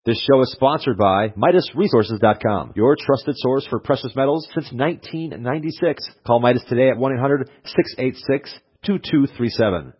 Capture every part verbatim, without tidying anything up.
This show is sponsored by Midas Resources dot com, your trusted source for precious metals since nineteen ninety-six. Call Midas today at one eight hundred, six eight six, two two three seven.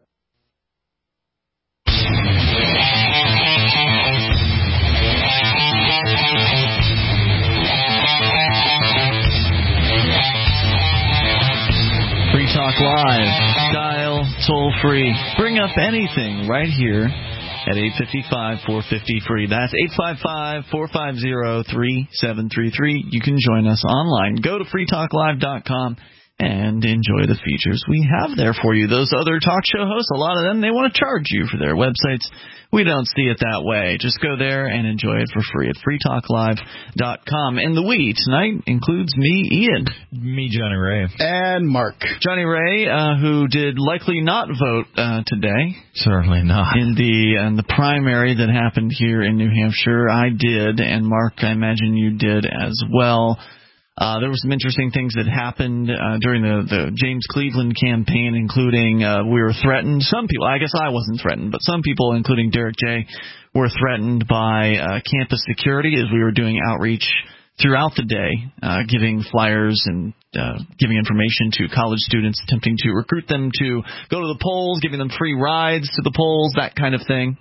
Free Talk Live. Dial toll free. Bring up anything right here at eight five five, four five zero, free. That's eight five five, four five zero, three seven three three. You can join us online. Go to free talk live dot com and enjoy the features we have there for you. Those other talk show hosts, a lot of them, they want to charge you for their websites. We don't see it that way. Just go there and enjoy it for free at free talk live dot com. And the we tonight includes me, Ian. Me, Johnny Ray. And Mark. Johnny Ray, uh, who did likely not vote uh, today. Certainly not. In the, in the primary that happened here in New Hampshire. I did, and Mark, I imagine you did as well. Uh, there were some interesting things that happened uh, during the, the James Cleveland campaign, including uh, we were threatened. Some people, I guess I wasn't threatened, but some people, including Derek J., were threatened by uh, campus security as we were doing outreach throughout the day, uh, giving flyers and uh, giving information to college students, attempting to recruit them to go to the polls, giving them free rides to the polls, that kind of thing.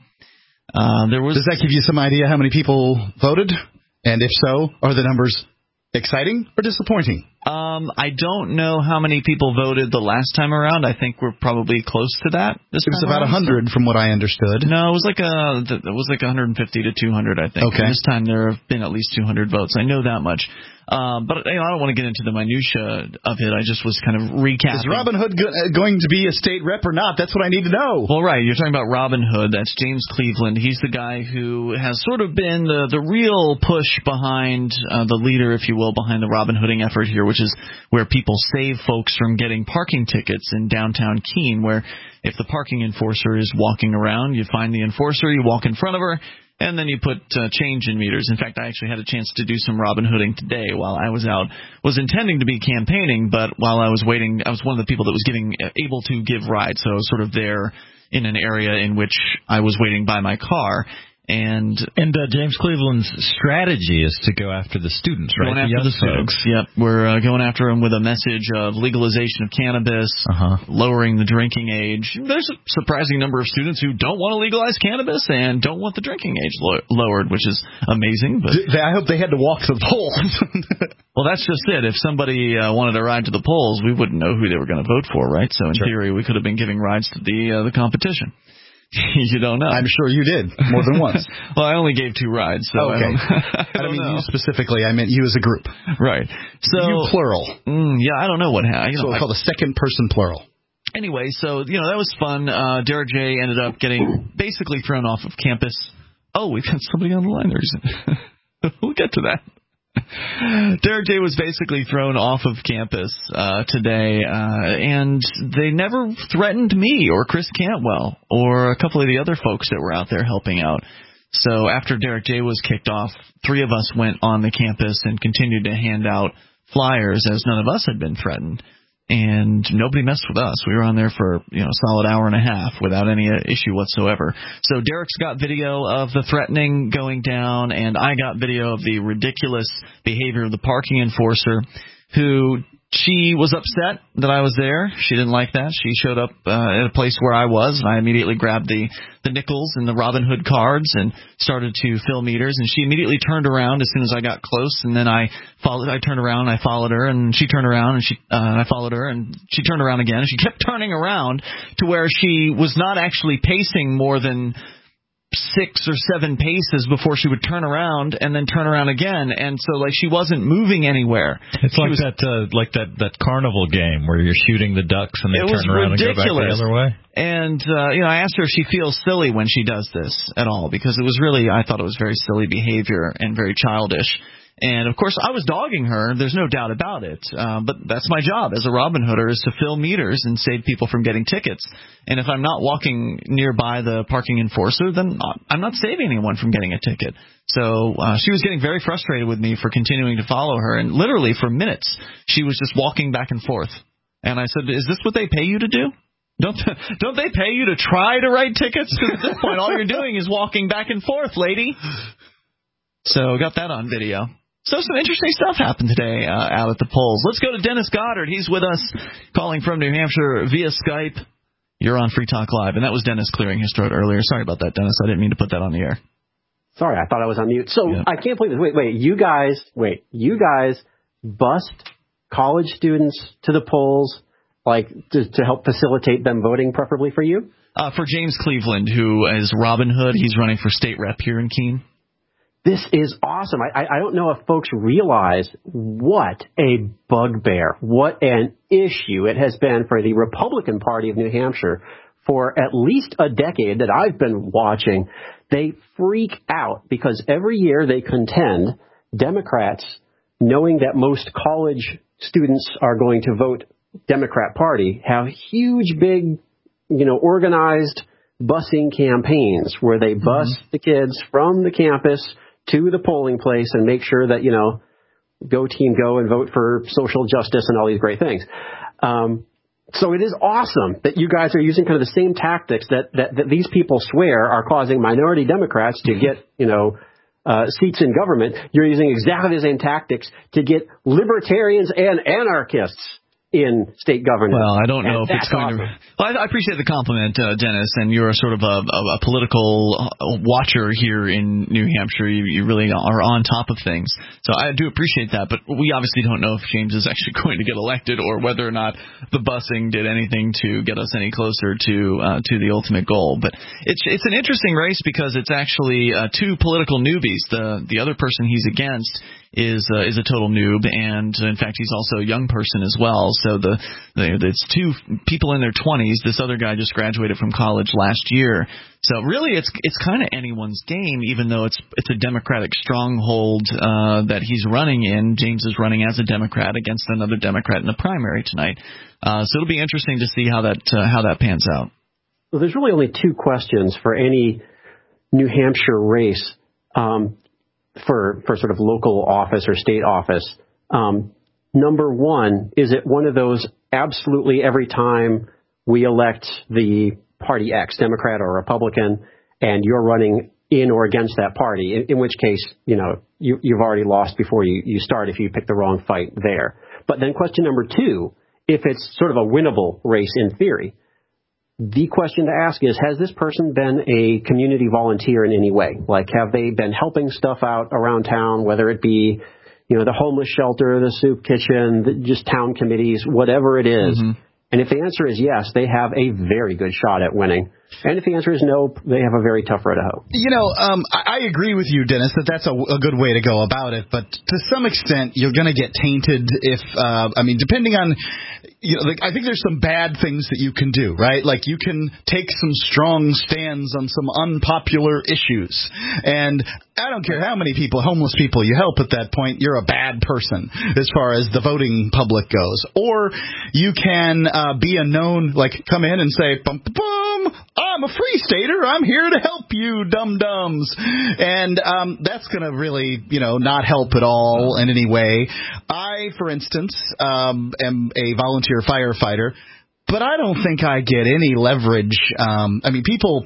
Uh, there was. Does that give you some idea how many people voted? And if so, are the numbers exciting or disappointing? Um, I don't know how many people voted the last time around. I think we're probably close to that. This it was time about around, one hundred so. from what I understood. No, it was like a, it was like one fifty to two hundred, I think. Okay. And this time there have been at least two hundred votes. I know that much. Uh, but you know, I don't want to get into the minutia of it. I just was kind of recapping. Is Robin Hood go- going to be a state rep or not? That's what I need to know. Well, right. You're talking about Robin Hood. That's James Cleveland. He's the guy who has sort of been the, the real push behind uh, the leader, if you will, behind the Robin Hooding effort here, which is where people save folks from getting parking tickets in downtown Keene, where if the parking enforcer is walking around, you find the enforcer, you walk in front of her, and then you put uh, change in meters. In fact, I actually had a chance to do some Robin Hooding today while I was out. Was intending to be campaigning, but while I was waiting, I was one of the people that was giving uh, able to give rides, so I was sort of there in an area in which I was waiting by my car. And and uh, James Cleveland's strategy is to go after the students, right? Going after the, the students. Folks. Yep, we're uh, going after them with a message of legalization of cannabis, uh-huh. lowering the drinking age. There's a surprising number of students who don't want to legalize cannabis and don't want the drinking age lo- lowered, which is amazing. But I hope they had to walk to the polls. Well, that's just it. If somebody uh, wanted to ride to the polls, we wouldn't know who they were going to vote for, right? So in sure. theory, we could have been giving rides to the uh, the competition. You don't know. I'm sure you did, more than once. Well, I only gave two rides. So okay. I don't, I I don't don't mean know. you specifically. I meant you as a group. Right. So you plural. Mm, yeah, I don't know what happened. So it's called a second person plural. Anyway, so, you know, that was fun. Uh, Derek J. ended up getting basically thrown off of campus. Oh, we've got somebody on the line there. We'll get to that. Derek J. was basically thrown off of campus uh, today, uh, and they never threatened me or Chris Cantwell or a couple of the other folks that were out there helping out. So after Derek J. was kicked off, three of us went on the campus and continued to hand out flyers as none of us had been threatened. And nobody messed with us. We were on there for, you know, a solid hour and a half without any issue whatsoever. So Derek's got video of the threatening going down, and I got video of the ridiculous behavior of the parking enforcer, who she was upset that I was there. She didn't like that. She showed up uh, at a place where I was, and I immediately grabbed the, the nickels and the Robin Hood cards and started to fill meters. And she immediately turned around as soon as I got close, and then I followed. I turned around, and I followed her, and she turned around, and she uh, and I followed her, and she turned around again. And she kept turning around to where she was not actually pacing more than six or seven paces before she would turn around and then turn around again, and so like she wasn't moving anywhere. It's she like was, that, uh, like that that carnival game where you're shooting the ducks and they turn around ridiculous. and go back the other way. And uh, you know, I asked her if she feels silly when she does this at all, because it was really, I thought it was very silly behavior and very childish. And, of course, I was dogging her. There's no doubt about it. Uh, but that's my job as a Robin Hooder, is to fill meters and save people from getting tickets. And if I'm not walking nearby the parking enforcer, then I'm not saving anyone from getting a ticket. So uh, she was getting very frustrated with me for continuing to follow her. And literally for minutes, she was just walking back and forth. And I said, is this what they pay you to do? Don't don't they pay you to try to write tickets? Because at this point, all you're doing is walking back and forth, lady. So got that on video. So some interesting stuff happened today uh, out at the polls. Let's go to Dennis Goddard. He's with us, calling from New Hampshire via Skype. You're on Free Talk Live, and that was Dennis clearing his throat earlier. Sorry about that, Dennis. I didn't mean to put that on the air. Sorry, I thought I was on mute. So yeah. I can't believe this. Wait, wait, you guys, wait, you guys bust college students to the polls, like to, to help facilitate them voting, preferably for you? Uh, for James Cleveland, who is Robin Hood. He's running for state rep here in Keene. This is awesome. I, I don't know if folks realize what a bugbear, what an issue it has been for the Republican Party of New Hampshire for at least a decade that I've been watching. They freak out because every year they contend, Democrats, knowing that most college students are going to vote Democrat Party, have huge, big, you know, organized busing campaigns where they bus mm-hmm. the kids from the campus to the polling place and make sure that, you know, go team go and vote for social justice and all these great things. Um, so it is awesome that you guys are using kind of the same tactics that, that, that these people swear are causing minority Democrats to get, you know, uh, seats in government. You're using exactly the same tactics to get libertarians and anarchists in state governance. Well, I don't know and if it's going awesome. to... Well, I, I appreciate the compliment, uh, Dennis, and you're sort of a, a, a political watcher here in New Hampshire. You, you really are on top of things. So I do appreciate that, but we obviously don't know if James is actually going to get elected or whether or not the busing did anything to get us any closer to uh, to the ultimate goal. But it's it's an interesting race because it's actually uh, two political newbies. The, the other person he's against is uh, is a total noob, and in fact he's also a young person as well. So the, the it's two people in their twenties. This other guy just graduated from college last year. So really it's it's kind of anyone's game, even though it's it's a Democratic stronghold uh, that he's running in. James is running as a Democrat against another Democrat in the primary tonight. Uh, so it'll be interesting to see how that uh, how that pans out. Well, there's really only two questions for any New Hampshire race. Um, for for sort of local office or state office. Um, number one, is it one of those absolutely every time we elect the party X, Democrat or Republican, and you're running in or against that party, in, in which case, you know, you, you've already lost before you, you start if you pick the wrong fight there. But then question number two, if it's sort of a winnable race in theory, the question to ask is, has this person been a community volunteer in any way? Like, have they been helping stuff out around town, whether it be, you know, the homeless shelter, the soup kitchen, the, just town committees, whatever it is? Mm-hmm. And if the answer is yes, they have a very good shot at winning. And if the answer is no, they have a very tough road to hoe. You know, um, I, I agree with you, Dennis, that that's a, a good way to go about it. But to some extent, you're going to get tainted if, uh, I mean, depending on, you know, like, I think there's some bad things that you can do, right? Like you can take some strong stands on some unpopular issues. And I don't care how many people, homeless people you help at that point, you're a bad person as far as the voting public goes. Or you can uh, be a known, like come in and say, bum, bum, bum, I'm a free stater. I'm here to help you, dum-dums. And um, that's going to really, you know, not help at all in any way. I, for instance, um, am a volunteer firefighter, but I don't think I get any leverage. Um, I mean, people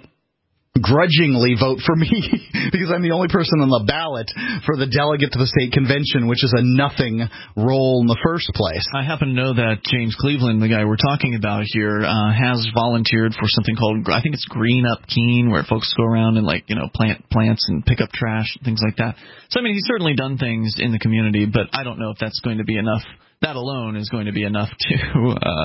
grudgingly vote for me because I'm the only person on the ballot for the delegate to the state convention, which is a nothing role in the first place. I happen to know that James Cleveland, the guy we're talking about here, uh, has volunteered for something called, I think it's Green Up Keene, where folks go around and, like, you know, plant plants and pick up trash and things like that. So, I mean, he's certainly done things in the community, but I don't know if that's going to be enough. That alone is going to be enough to uh,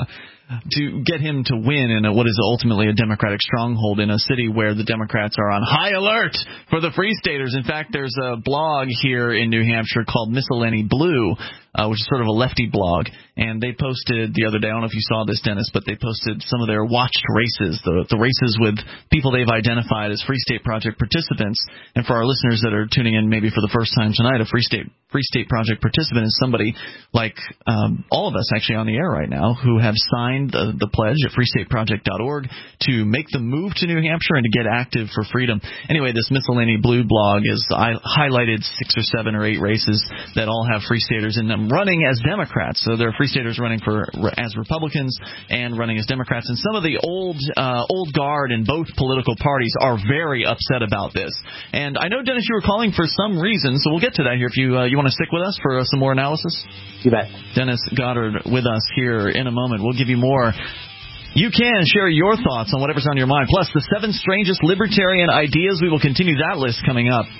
to get him to win in a, what is ultimately a Democratic stronghold in a city where the Democrats are on high alert for the Free Staters. In fact, there's a blog here in New Hampshire called Miscellany Blue, uh, which is sort of a lefty blog, and they posted the other day, I don't know if you saw this, Dennis, but they posted some of their watched races, the, the races with people they've identified as Free State Project participants. And for our listeners that are tuning in maybe for the first time tonight, a Free State Free State Project participant is somebody like um, all of us actually on the air right now who have signed the, the pledge at free state project dot org to make the move to New Hampshire and to get active for freedom. Anyway, this Miscellany Blue blog is I highlighted six or seven or eight races that all have Free Staters in them. them running as Democrats. So there are Free Staters running for as Republicans and running as Democrats. And some of the old uh, old guard in both political parties are very upset about this. And I know, Dennis, you were calling for some reason, so we'll get to that here if you uh, you want to stick with us for uh, some more analysis. You bet. Dennis Goddard with us here in a moment. We'll give you more. You can share your thoughts on whatever's on your mind. Plus, the seven strangest libertarian ideas. We will continue that list coming up.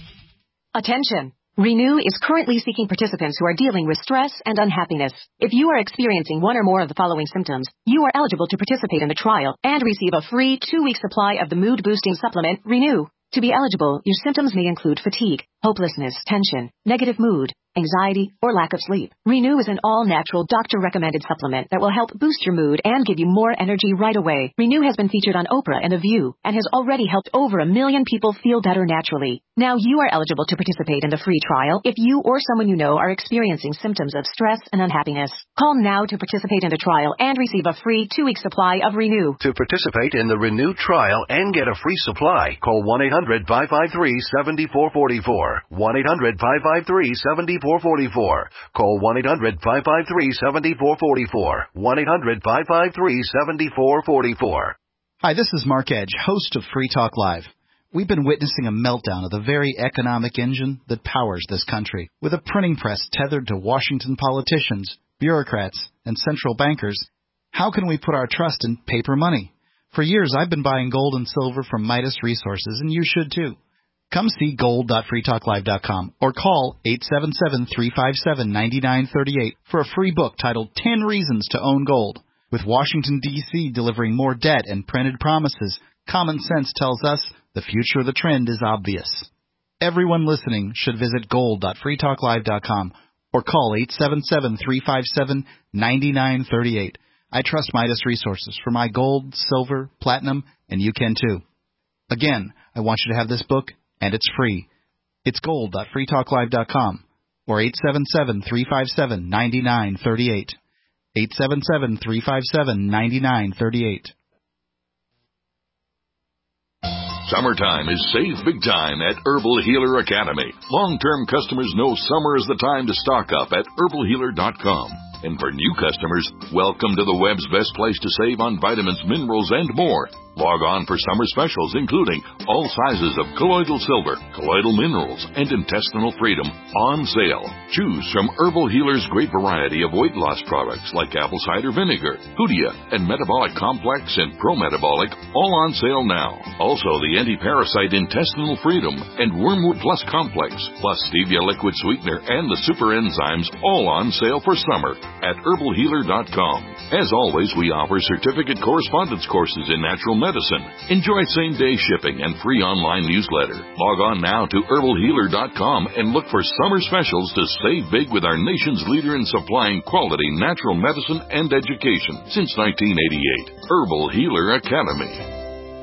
Attention! Renew is currently seeking participants who are dealing with stress and unhappiness. If you are experiencing one or more of the following symptoms, you are eligible to participate in the trial and receive a free two-week supply of the mood-boosting supplement, Renew. To be eligible, your symptoms may include fatigue, hopelessness, tension, negative mood, anxiety, or lack of sleep. Renew is an all-natural, doctor-recommended supplement that will help boost your mood and give you more energy right away. Renew has been featured on Oprah and The View and has already helped over a million people feel better naturally. Now you are eligible to participate in the free trial if you or someone you know are experiencing symptoms of stress and unhappiness. Call now to participate in the trial and receive a free two-week supply of Renew. To participate in the Renew trial and get a free supply, call one eight hundred five five three seven four four four. one eight hundred five five three seven four four four. Call one eight hundred five five three seven four four four. one eight hundred five five three seven four four four. Hi, this is Mark Edge, host of Free Talk Live. We've been witnessing a meltdown of the very economic engine that powers this country. With a printing press tethered to Washington politicians, bureaucrats, and central bankers, how can we put our trust in paper money? For years, I've been buying gold and silver from Midas Resources, and you should too. Come see gold dot free talk live dot com or call eight seven seven, three five seven, nine nine three eight for a free book titled ten Reasons to Own Gold. With Washington, D C delivering more debt and printed promises, common sense tells us the future of the trend is obvious. Everyone listening should visit gold dot free talk live dot com or call eight seven seven, three five seven, nine nine three eight. I trust Midas Resources for my gold, silver, platinum, and you can too. Again, I want you to have this book, and it's free. It's gold dot free talk live dot com or eight seven seven, three five seven, nine nine three eight. eight seven seven, three five seven, nine nine three eight. Summertime is save big time at Herbal Healer Academy. Long-term customers know summer is the time to stock up at herbal healer dot com. And for new customers, welcome to the web's best place to save on vitamins, minerals, and more. Log on for summer specials, including all sizes of colloidal silver, colloidal minerals, and intestinal freedom on sale. Choose from Herbal Healer's great variety of weight loss products like apple cider vinegar, Hoodia, and Metabolic Complex and Pro-Metabolic, all on sale now. Also, the anti-parasite intestinal freedom and Wormwood Plus Complex, plus stevia liquid sweetener and the super enzymes, all on sale for summer at herbal healer dot com. As always, we offer certificate correspondence courses in natural medicine. Enjoy same-day shipping and free online newsletter. Log on now to herbal healer dot com and look for summer specials to save big with our nation's leader in supplying quality natural medicine and education since nineteen eighty-eight. Herbal Healer Academy.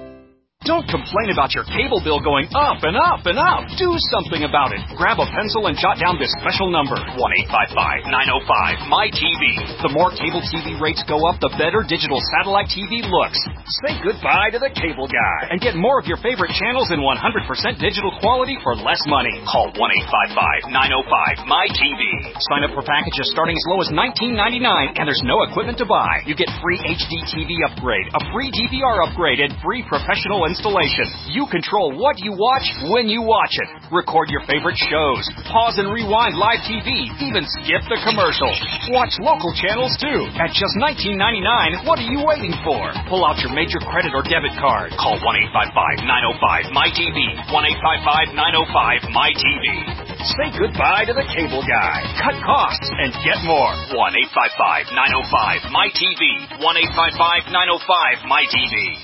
Don't complain about your cable bill going up and up and up. Do something about it. Grab a pencil and jot down this special number, one eight five five, nine oh five, M Y T V. The more cable T V rates go up, the better digital satellite T V looks. Say goodbye to the cable guy and get more of your favorite channels in one hundred percent digital quality for less money. Call one eight five five, nine oh five, M Y T V. Sign up for packages starting as low as nineteen ninety-nine, and there's no equipment to buy. You get free H D T V upgrade, a free D V R upgrade, and free professional installation. You control what you watch when you watch it. Record your favorite shows. Pause and rewind live T V. Even skip the commercials. Watch local channels too. At just nineteen ninety-nine, what are you waiting for? Pull out your major credit or debit card. Call one eight five five, nine oh five, M Y T V. one eight five five, nine oh five, M Y T V. Say goodbye to the cable guy. Cut costs and get more. one eight five five, nine oh five, M Y T V. one eight five five, nine oh five, M Y T V.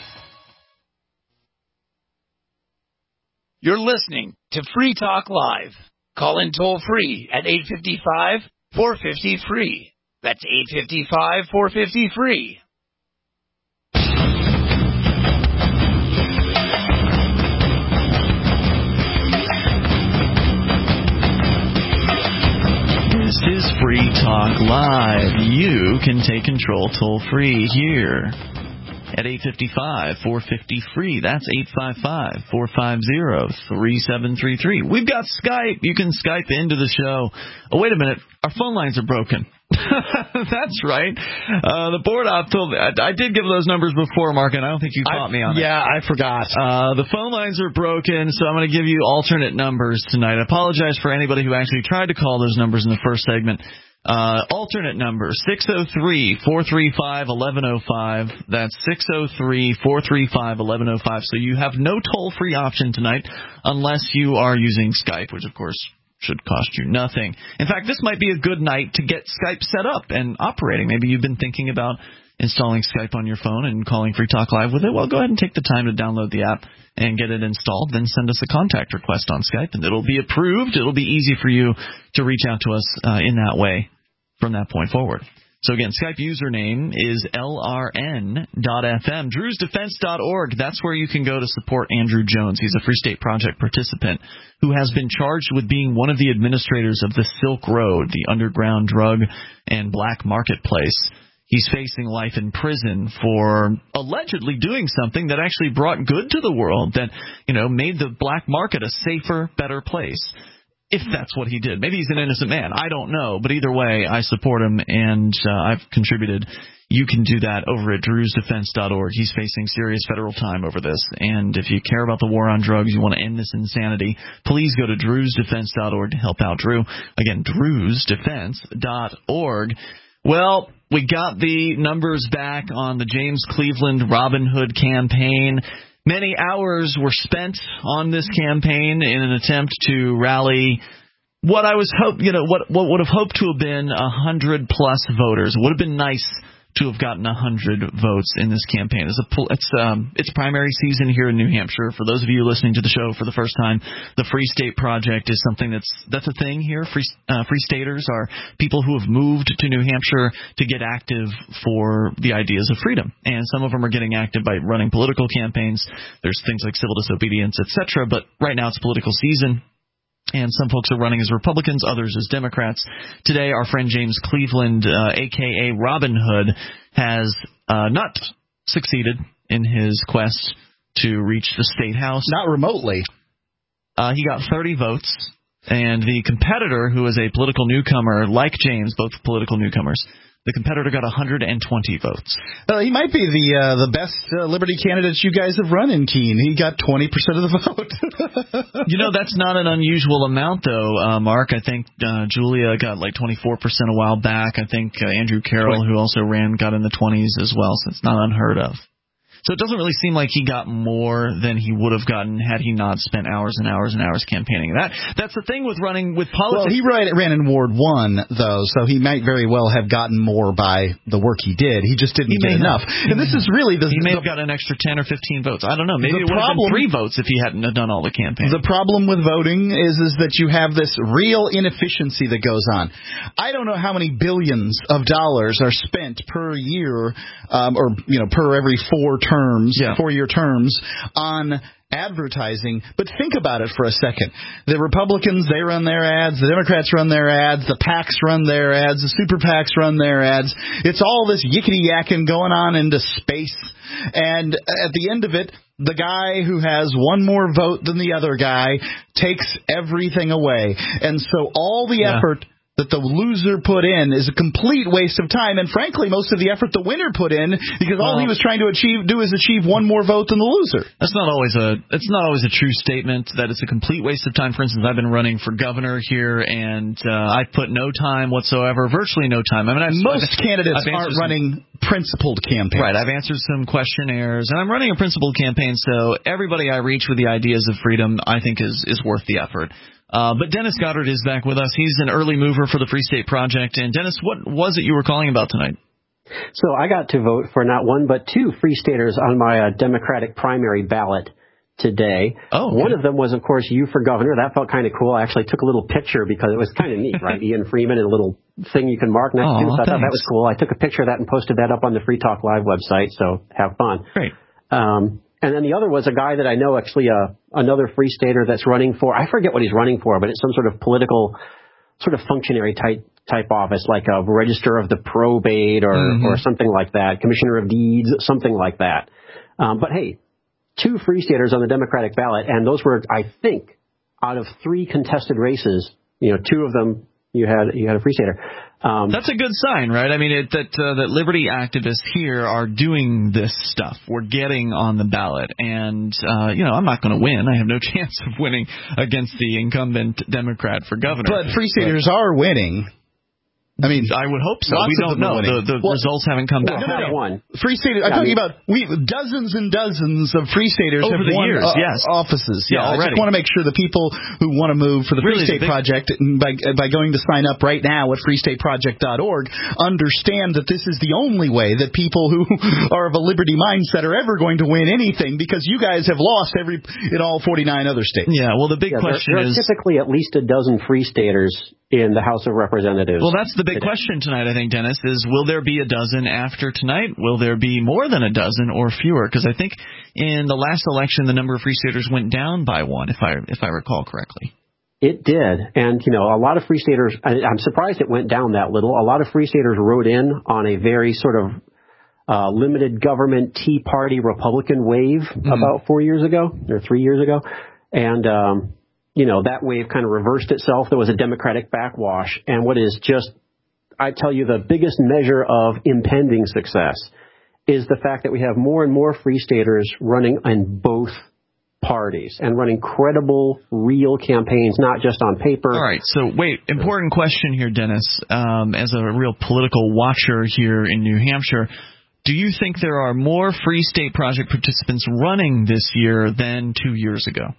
You're listening to Free Talk Live. Call in toll free at eight five five, four five zero, free. That's eight five five, four five zero, free. This is Free Talk Live. You can take control toll free here. at eight five five, four five zero, free. That's eight five five, four five zero, three seven three three. We've got Skype. You can Skype into the show. Oh, wait a minute. Our phone lines are broken. That's right. Uh, the board op told me. I, I did give those numbers before, Mark, and I don't think you caught I, me on yeah, it. Yeah, I forgot. Uh, the phone lines are broken, so I'm going to give you alternate numbers tonight. I apologize for anybody who actually tried to call those numbers in the first segment. Uh, alternate number, six oh three, four three five, eleven oh five. That's six oh three, four three five, eleven oh five. So you have no toll-free option tonight unless you are using Skype, which, of course, should cost you nothing. In fact, this might be a good night to get Skype set up and operating. Maybe you've been thinking about installing Skype on your phone and calling Free Talk Live with it. Well, go ahead and take the time to download the app and get it installed. Then send us a contact request on Skype, and it'll be approved. It'll be easy for you to reach out to us uh, in that way from that point forward. So, again, Skype username is L R N dot F M. Drews Defense dot org. That's where you can go to support Andrew Jones. He's a Free State Project participant who has been charged with being one of the administrators of the Silk Road, the underground drug and black marketplace. He's facing life in prison for allegedly doing something that actually brought good to the world, that, you know, made the black market a safer, better place. If that's what he did. Maybe he's an innocent man. I don't know. But either way, I support him, and uh, I've contributed. You can do that over at Drews Defense dot org. He's facing serious federal time over this. And if you care about the war on drugs, you want to end this insanity, please go to Drews Defense dot org to help out Drew. Again, Drews Defense dot org. Well, we got the numbers back on the James Cleveland Robin Hood campaign. Many hours were spent on this campaign in an attempt to rally what I was hope, you know, what what would have hoped to have been a hundred plus voters. It would have been nice to have gotten a hundred votes in this campaign. It's a it's um it's primary season here in New Hampshire. For those of you listening to the show for the first time, the Free State Project is something that's that's a thing here. Free uh, Free Staters are people who have moved to New Hampshire to get active for the ideas of freedom, and some of them are getting active by running political campaigns. There's things like civil disobedience, et cetera. But right now it's political season. And some folks are running as Republicans, others as Democrats. Today, our friend James Cleveland, uh, a k a. Robin Hood, has uh, not succeeded in his quest to reach the State House. Not remotely. Uh, he got thirty votes, and the competitor, who is a political newcomer, like James, both political newcomers, the competitor got one hundred twenty votes. Uh, he might be the uh, the best uh, Liberty candidates you guys have run in, Keene. He got twenty percent of the vote. You know, that's not an unusual amount, though, uh, Mark. I think uh, Julia got like twenty-four percent a while back. I think uh, Andrew Carroll, who also ran, got in the twenties as well, so it's not unheard of. So it doesn't really seem like he got more than he would have gotten had he not spent hours and hours and hours campaigning. That That's the thing with running with politics. Well, he ran, ran in Ward one, though, so he might very well have gotten more by the work he did. He just didn't he get enough. Have. And this is really the... He may the, have got an extra ten or fifteen votes. I don't know. Maybe it would problem, have been three votes if he hadn't done all the campaign. The problem with voting is, is that you have this real inefficiency that goes on. I don't know how many billions of dollars are spent per year, um, or, you know, per every four terms, yeah. four year terms on advertising, but think about it for a second. The Republicans, they run their ads, the Democrats run their ads, the PACs run their ads, the super PACs run their ads. It's all this yickety-yakking going on into space, and at the end of it, the guy who has one more vote than the other guy takes everything away. And so all the yeah. effort that the loser put in is a complete waste of time, and frankly, most of the effort the winner put in, because all well, he was trying to achieve do is achieve one more vote than the loser. That's not always a it's not always a true statement that it's a complete waste of time. For instance, I've been running for governor here, and uh, I put no time whatsoever, virtually no time. I mean, I've, most I've, candidates I've aren't some, running principled campaigns. Right, I've answered some questionnaires, and I'm running a principled campaign, so everybody I reach with the ideas of freedom, I think, is is worth the effort. Uh, but Dennis Goddard is back with us. He's an early mover for the Free State Project. And Dennis, what was it you were calling about tonight? So I got to vote for not one but two Free Staters on my uh, Democratic primary ballot today. Oh, okay. One of them was, of course, you for governor. That felt kind of cool. I actually took a little picture because it was kind of neat, right? Ian Freeman and a little thing you can mark next oh, to. So thanks. I thought that was cool. I took a picture of that and posted that up on the Free Talk Live website. So have fun. Great. Um, And then the other was a guy that I know, actually, uh, another Free Stater that's running for, I forget what he's running for, but it's some sort of political, sort of functionary type type office, like a register of the probate or, mm-hmm. or something like that, commissioner of deeds, something like that. Um, but hey, two Free Staters on the Democratic ballot, and those were, I think, out of three contested races, you know, two of them you had you had a Free Stater. Um, That's a good sign, right? I mean, it, that uh, that liberty activists here are doing this stuff. We're getting on the ballot, and uh, you know, I'm not going to win. I have no chance of winning against the incumbent Democrat for governor. But Free Staters but, are winning. I mean, I would hope so. We don't know. The, the well, results haven't come back. No, no, no. One. Free Staters. I'm yeah, talking I mean, about we dozens and dozens of Free Staters over have the won years, uh, yes. offices. Yeah, yeah already. I just want to make sure the people who want to move for the really, Free State big... Project by by going to sign up right now at free state project dot org understand that this is the only way that people who are of a liberty mindset are ever going to win anything, because you guys have lost every in all forty-nine other states. Yeah. Well, the big yeah, question there, there is are typically at least a dozen Free Staters in the House of Representatives. Well, that's the big today. question tonight, I think, Dennis, is will there be a dozen after tonight? Will there be more than a dozen or fewer? Because I think in the last election, the number of Free Staters went down by one, if I if I recall correctly. It did. And, you know, a lot of Free Staters, I, I'm surprised it went down that little. A lot of Free Staters wrote in on a very sort of uh, limited government Tea Party Republican wave mm-hmm. about four years ago or three years ago. And, um you know, that wave kind of reversed itself. There was a Democratic backwash. And what is just, I tell you, the biggest measure of impending success is the fact that we have more and more Free Staters running in both parties and running credible, real campaigns, not just on paper. All right. So, wait, important question here, Dennis. Um, as a real political watcher here in New Hampshire, do you think there are more Free State Project participants running this year than two years ago?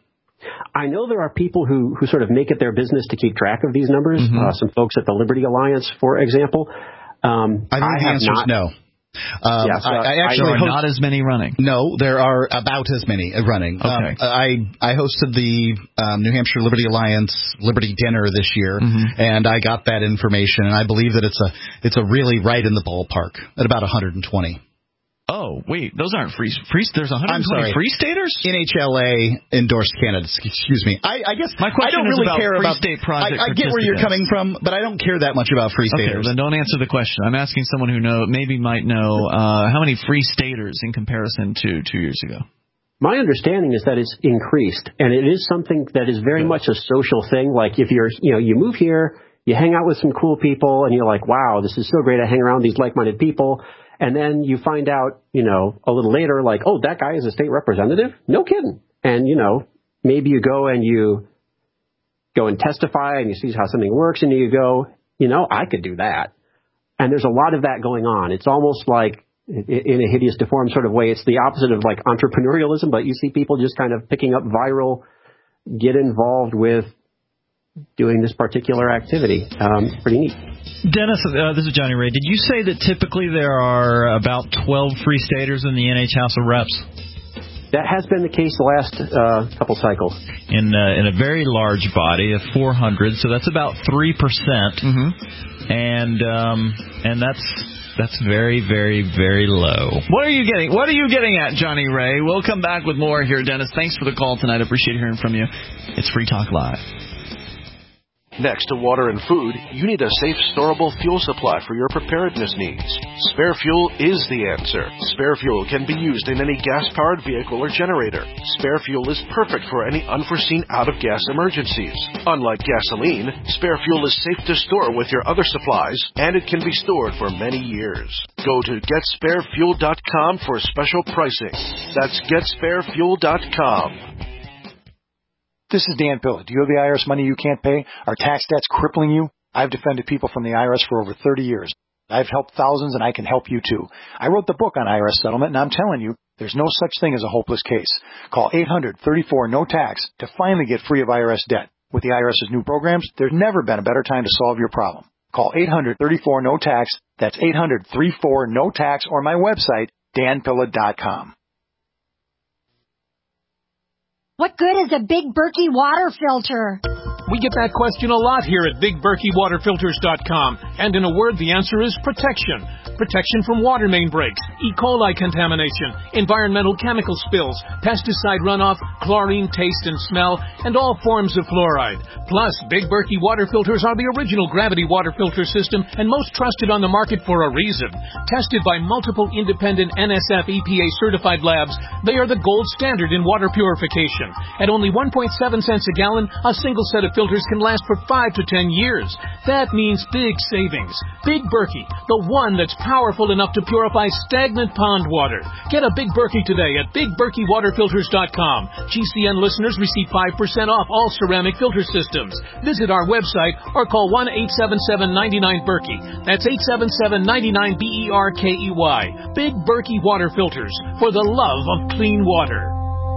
I know there are people who, who sort of make it their business to keep track of these numbers. Mm-hmm. Uh, some folks at the Liberty Alliance, for example. Um, I think I the have answer not, is no. Um, yeah, so I, I actually there are host, not as many running. No, there are about as many running. Okay. Um, I I hosted the um, New Hampshire Liberty Alliance Liberty Dinner this year, mm-hmm. and I got that information, and I believe that it's a it's a really right in the ballpark at about one hundred twenty. Oh, wait, those aren't free. free there's one hundred twenty Free Staters? N H L A endorsed candidates. Excuse me. I, I guess my question I don't is really about care Free about State Project. I, I get where you're coming from, but I don't care that much about Free Staters. Okay, well, then don't answer the question. I'm asking someone who know maybe might know uh, how many Free Staters in comparison to two years ago. My understanding is that it's increased, and it is something that is very much a social thing. Like if you're, you know, you move here, you hang out with some cool people, and you're like, wow, this is so great. I hang around these like-minded people. And then you find out, you know, a little later, like, oh, that guy is a state representative? No kidding. And, you know, maybe you go and you go and testify and you see how something works and you go, you know, I could do that. And there's a lot of that going on. It's almost like, in a hideous, deformed sort of way, it's the opposite of like entrepreneurialism, but you see people just kind of picking up viral, get involved with doing this particular activity. Um, pretty neat. Dennis, uh, this is Johnny Ray. Did you say that typically there are about twelve Free Staters in the N H House of Reps? That has been the case the last uh, couple cycles. In uh, in a very large body of four hundred, so that's about three percent, mm-hmm. and um, and that's that's very, very, very low. What are you getting? What are you getting at, Johnny Ray? We'll come back with more here, Dennis. Thanks for the call tonight. I appreciate hearing from you. It's Free Talk Live. Next to water and food, you need a safe, storable fuel supply for your preparedness needs. Spare Fuel is the answer. Spare Fuel can be used in any gas-powered vehicle or generator. Spare Fuel is perfect for any unforeseen out-of-gas emergencies. Unlike gasoline, Spare Fuel is safe to store with your other supplies, and it can be stored for many years. Go to get spare fuel dot com for special pricing. That's get spare fuel dot com. This is Dan Pilla. Do you have the I R S money you can't pay? Are tax debts crippling you? I've defended people from the I R S for over thirty years. I've helped thousands, and I can help you too. I wrote the book on I R S settlement, and I'm telling you, there's no such thing as a hopeless case. Call eight hundred thirty-four no tax to finally get free of I R S debt. With the IRS's new programs, there's never been a better time to solve your problem. Call eight hundred thirty-four no tax. That's eight hundred thirty-four no tax, or my website, dan pilla dot com. What good is a big Berkey water filter? We get that question a lot here at Big Berkey Water Filters dot com. And in a word, the answer is protection. Protection from water main breaks, E. coli contamination, environmental chemical spills, pesticide runoff, chlorine taste and smell, and all forms of fluoride. Plus, Big Berkey water filters are the original gravity water filter system and most trusted on the market for a reason. Tested by multiple independent N S F E P A certified labs, they are the gold standard in water purification. At only one point seven cents a gallon, a single set of filters can last for five to ten years. That means big savings. Big Berkey, the one that's powerful enough to purify stagnant pond water. Get a Big Berkey today at Big Berkey Water Filters dot com. G C N listeners receive five percent off all ceramic filter systems. Visit our website or call one eight seven seven, nine nine, Berkey. That's eight seven seven, nine nine, B E R K E Y. Big Berkey Water Filters, for the love of clean water.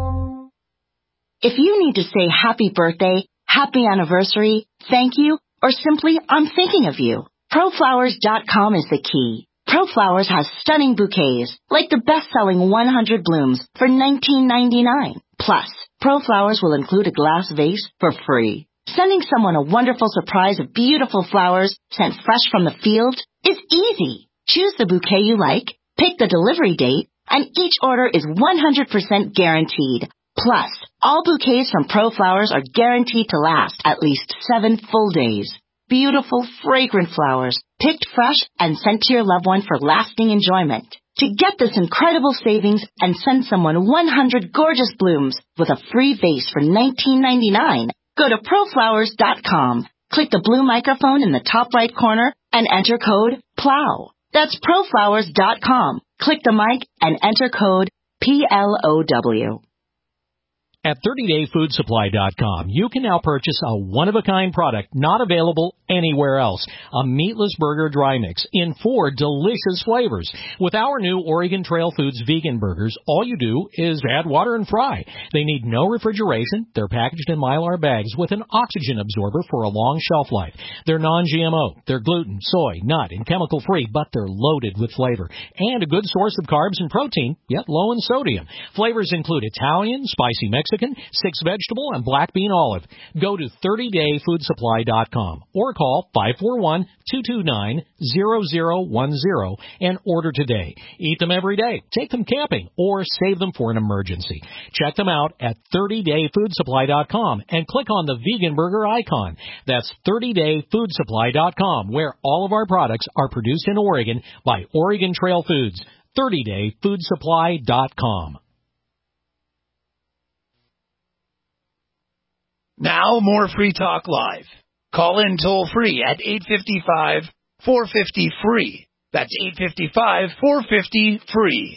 If you need to say happy birthday, happy anniversary, thank you, or simply I'm thinking of you, Pro Flowers dot com is the key. ProFlowers has stunning bouquets, like the best-selling one hundred blooms for nineteen ninety-nine. Plus, ProFlowers will include a glass vase for free. Sending someone a wonderful surprise of beautiful flowers sent fresh from the field is easy. Choose the bouquet you like, pick the delivery date, and each order is one hundred percent guaranteed. Plus, all bouquets from ProFlowers are guaranteed to last at least seven full days. Beautiful, fragrant flowers, picked fresh and sent to your loved one for lasting enjoyment. To get this incredible savings and send someone one hundred gorgeous blooms with a free vase for nineteen ninety-nine, go to Pro Flowers dot com. Click the blue microphone in the top right corner and enter code PLOW. That's Pro Flowers dot com. Click the mic and enter code P L O W. At thirty day food supply dot com, you can now purchase a one-of-a-kind product not available anywhere else. A meatless burger dry mix in four delicious flavors. With our new Oregon Trail Foods vegan burgers, all you do is add water and fry. They need no refrigeration. They're packaged in Mylar bags with an oxygen absorber for a long shelf life. They're non G M O. They're gluten, soy, nut, and chemical-free, but they're loaded with flavor. And a good source of carbs and protein, yet low in sodium. Flavors include Italian, spicy Mexican, six vegetable, and black bean olive. Go to thirty day food supply dot com or call five four one, two two nine, zero zero one zero and order today. Eat them every day, take them camping, or save them for an emergency. Check them out at thirty day food supply dot com and click on the vegan burger icon. That's thirty day food supply dot com, where all of our products are produced in Oregon by Oregon Trail Foods. thirty day food supply dot com. Now more Free Talk Live. Call in toll free at eight five five, four five zero, free. That's eight five five, four five zero, free.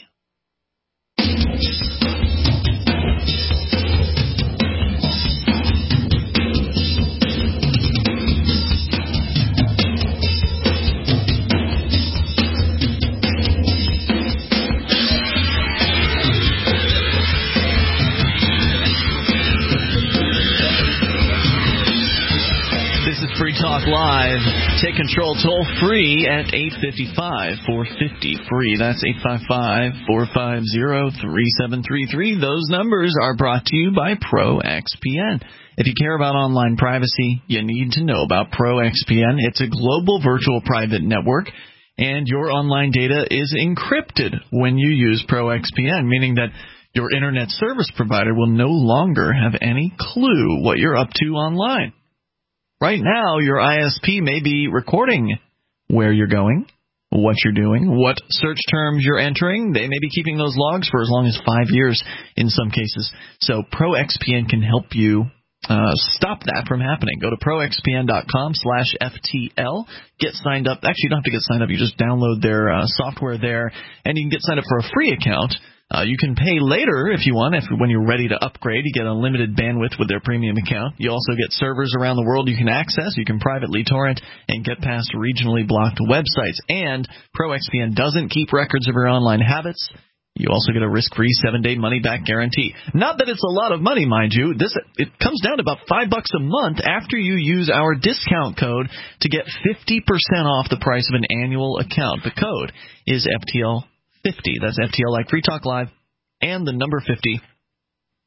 Free Talk Live. Take control toll free at eight five five, four five zero, free. That's eight five five, four five zero, three seven three three. Those numbers are brought to you by ProXPN. If you care about online privacy, you need to know about ProXPN. It's a global virtual private network, and your online data is encrypted when you use ProXPN, meaning that your internet service provider will no longer have any clue what you're up to online. Right now, your I S P may be recording where you're going, what you're doing, what search terms you're entering. They may be keeping those logs for as long as five years in some cases. So ProXPN can help you uh, stop that from happening. Go to ProXPN.com slash FTL. Get signed up. Actually, you don't have to get signed up. You just download their uh, software there, and you can get signed up for a free account. Uh, you can pay later if you want. If when you're ready to upgrade, you get unlimited bandwidth with their premium account. You also get servers around the world you can access. You can privately torrent and get past regionally blocked websites. And ProXPN doesn't keep records of your online habits. You also get a risk-free seven-day money-back guarantee. Not that it's a lot of money, mind you. This it comes down to about five bucks a month after you use our discount code to get fifty percent off the price of an annual account. The code is F T L fifty. That's F T L like Free Talk Live and the number fifty.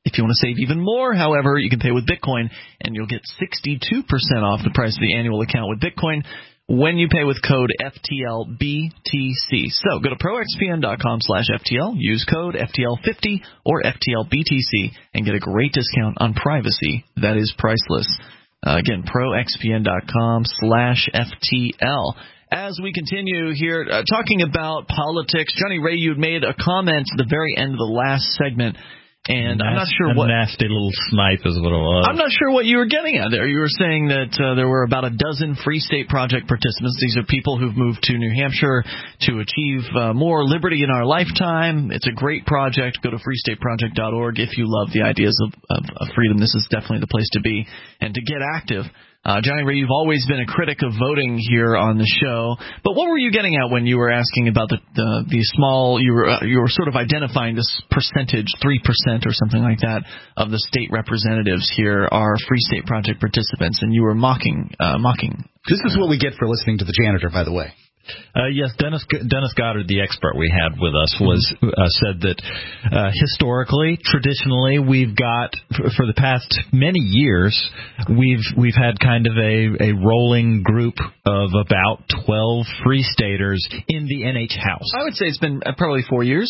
If you want to save even more, however, you can pay with Bitcoin, and you'll get sixty-two percent off the price of the annual account with Bitcoin when you pay with code F T L B T C. So go to proxpn.com slash FTL, use code F T L fifty or F T L B T C, and get a great discount on privacy that is priceless. Uh, again, proxpn.com slash FTL. As we continue here, uh, talking about politics, Johnny Ray, you made a comment at the very end of the last segment, and Nas- I'm not sure a what... nasty little snipe is what it was. I'm not sure what you were getting at there. You were saying that uh, there were about a dozen Free State Project participants. These are people who've moved to New Hampshire to achieve uh, more liberty in our lifetime. It's a great project. Go to free state project dot org if you love the ideas of, of, of freedom. This is definitely the place to be and to get active. Uh, Johnny Ray, you've always been a critic of voting here on the show, but what were you getting at when you were asking about the the, the small, you were uh, you were sort of identifying this percentage, three percent or something like that, of the state representatives here are Free State Project participants, and you were mocking, uh, mocking. This is what we get for listening to the janitor, by the way. Uh, yes, Dennis Dennis Goddard, the expert we had with us, was uh, said that uh, historically, traditionally, we've got for the past many years, we've we've had kind of a, a rolling group of about twelve Free Staters in the N H House. I would say it's been probably four years.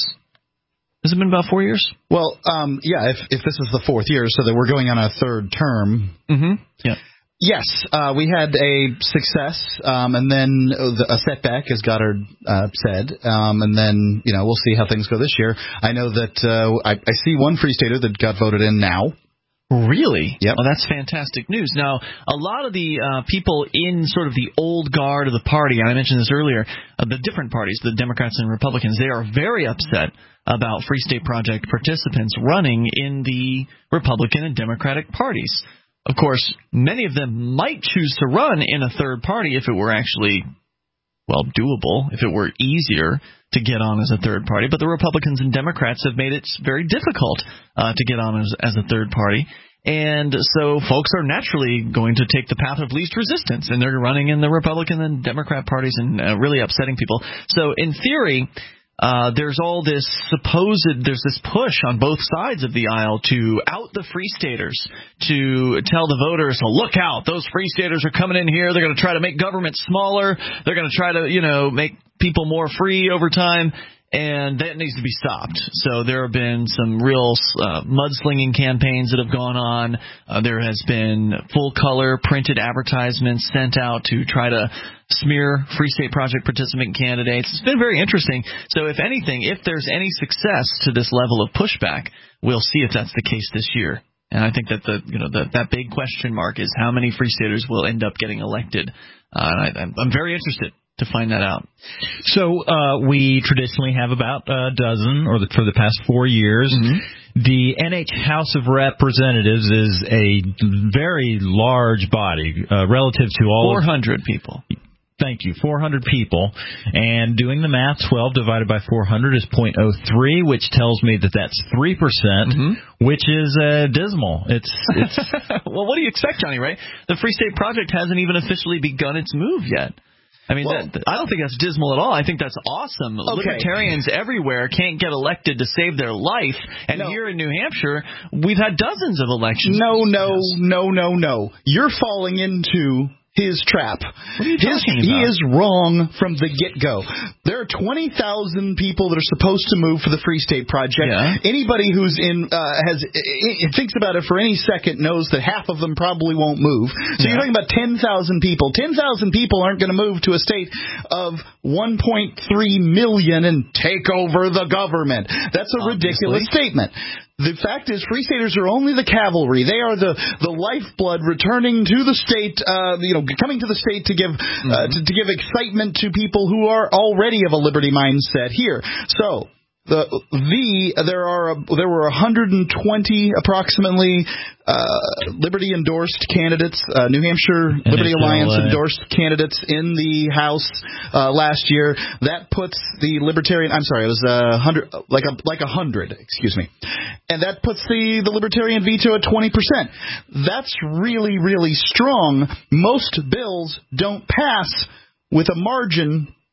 Has it been about four years? Well, um, yeah, if if this is the fourth year, so that we're going on a third term. Mm-hmm. Yeah. Yes, uh, we had a success, um, and then a setback, as Goddard uh, said, um, and then, you know, we'll see how things go this year. I know that uh, I, I see one Free Stater that got voted in now. Really? Yep. Well, that's fantastic news. Now, a lot of the uh, people in sort of the old guard of the party, and I mentioned this earlier, uh, the different parties, the Democrats and Republicans, they are very upset about Free State Project participants running in the Republican and Democratic parties. Of course, many of them might choose to run in a third party if it were actually, well, doable, if it were easier to get on as a third party. But the Republicans and Democrats have made it very difficult uh, to get on as, as a third party. And so folks are naturally going to take the path of least resistance, and they're running in the Republican and Democrat parties and uh, really upsetting people. So in theory, Uh, there's all this supposed, there's this push on both sides of the aisle to out the Free Staters, to tell the voters, well, look out, those Free Staters are coming in here, they're going to try to make government smaller, they're going to try to, you know, make people more free over time, and that needs to be stopped. So there have been some real uh, mudslinging campaigns that have gone on. Uh, there has been full-color printed advertisements sent out to try to smear Free State Project participant candidates. It's been very interesting. So if anything, if there's any success to this level of pushback, we'll see if that's the case this year. And I think that the you know the, that big question mark is how many Free Staters will end up getting elected. Uh, and I, I'm very interested to find that out. So uh, we traditionally have about a dozen, or the, for the past four years. Mm-hmm. The N H House of Representatives is a very large body uh, relative to all four hundred people. Thank you, four hundred people. And doing the math, twelve divided by four hundred is zero point zero three, which tells me that that's three percent, mm-hmm. which is uh, dismal. It's, it's Well, what do you expect, Johnny Ray? The Free State Project hasn't even officially begun its move yet. I mean, well, that, I don't think that's dismal at all. I think that's awesome. Okay. Libertarians everywhere can't get elected to save their life. And no. Here in New Hampshire, we've had dozens of elections. No, no, no, no, no. You're falling into his trap. What are you his, talking about? He is wrong from the get-go. There are twenty thousand people that are supposed to move for the Free State Project. Yeah. Anybody who's in uh, has it, thinks about it for any second knows that half of them probably won't move. So yeah. You're talking about ten thousand people. ten thousand people aren't going to move to a state of one point three million and take over the government. That's a Obviously. ridiculous statement. The fact is, Free Staters are only the cavalry. They are the, the lifeblood returning to the state, uh, you know, coming to the state to give mm-hmm. uh, to, to give excitement to people who are already of a liberty mindset here. So the the there are a, there were one hundred twenty approximately uh, Liberty endorsed candidates, uh, New Hampshire Liberty Alliance endorsed candidates in the House uh, last year. That puts the Libertarian. I'm sorry, it was a hundred, like a like a hundred. Excuse me. And that puts the, the Libertarian veto at twenty percent. That's really, really strong. Most bills don't pass with a margin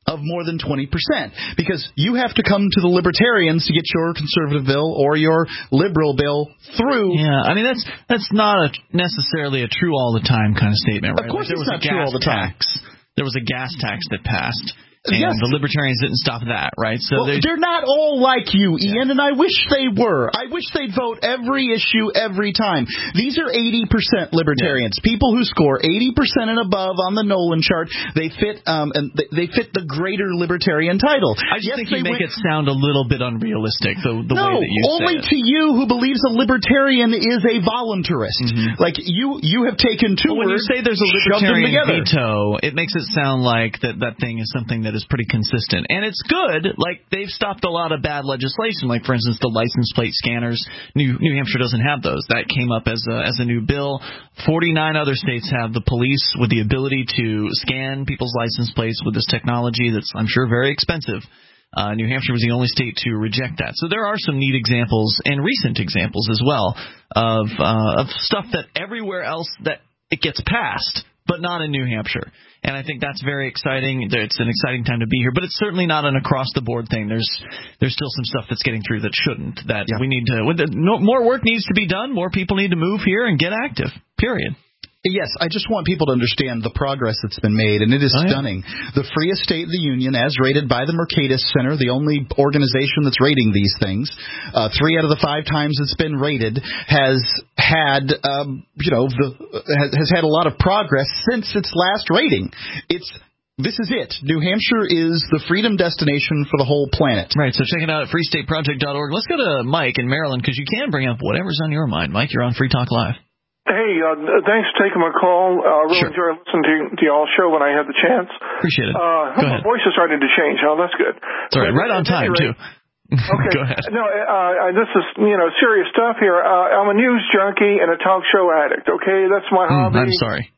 of more than twenty percent, because you have to come to the Libertarians to get your conservative bill or your liberal bill through. Yeah, I mean, that's that's not a, necessarily a true all the time kind of statement, right? Of course like, there it's was not a true gas all the time. Tax. There was a gas tax that passed. And yes. the Libertarians didn't stop that, right? So well, they're not all like you, Ian, yeah. and I wish they were. I wish they'd vote every issue every time. These are eighty percent Libertarians, yeah. people who score eighty percent and above on the Nolan chart. They fit, um, and they, they fit the greater Libertarian title. I just yes, think you make went, it sound a little bit unrealistic, the, the no, way that you only say it. to you who believes a Libertarian is a voluntarist. Mm-hmm. Like you, you have taken two well, when words, you say there's a Libertarian veto, it makes it sound like that that thing is something that is pretty consistent. And it's good. Like, they've stopped a lot of bad legislation. Like, for instance, the license plate scanners. New New Hampshire doesn't have those. That came up as a, as a new bill. forty-nine other states have the police with the ability to scan people's license plates with this technology that's, I'm sure, very expensive. Uh, New Hampshire was the only state to reject that. So there are some neat examples, and recent examples as well, of uh, of stuff that everywhere else that it gets passed, but not in New Hampshire. And I think that's very exciting. It's an exciting time to be here, but it's certainly not an across-the-board thing. There's there's still some stuff that's getting through that shouldn't. That yeah. we need to. With the, no, more work needs to be done. More people need to move here and get active. Period. Yes, I just want people to understand the progress that's been made, and it is oh, stunning. Yeah. The freest state in the union, as rated by the Mercatus Center, the only organization that's rating these things, uh, three out of the five times it's been rated, has had, um, you know, the, has had a lot of progress since its last rating. It's This is it. New Hampshire is the freedom destination for the whole planet. Right, so check it out at free state project dot org. Let's go to Mike in Maryland, because you can bring up whatever's on your mind. Mike, you're on Free Talk Live. Hey, uh, thanks for taking my call. I uh, really sure. enjoy listening to, to y'all's show when I have the chance. Appreciate it. Uh, Go my ahead. voice is starting to change. Oh, that's good. It's all right. Right on time, too. Okay. Go ahead. No, uh, this is, you know, serious stuff here. Uh, I'm a news junkie and a talk show addict, okay? That's my mm, hobby. I'm sorry.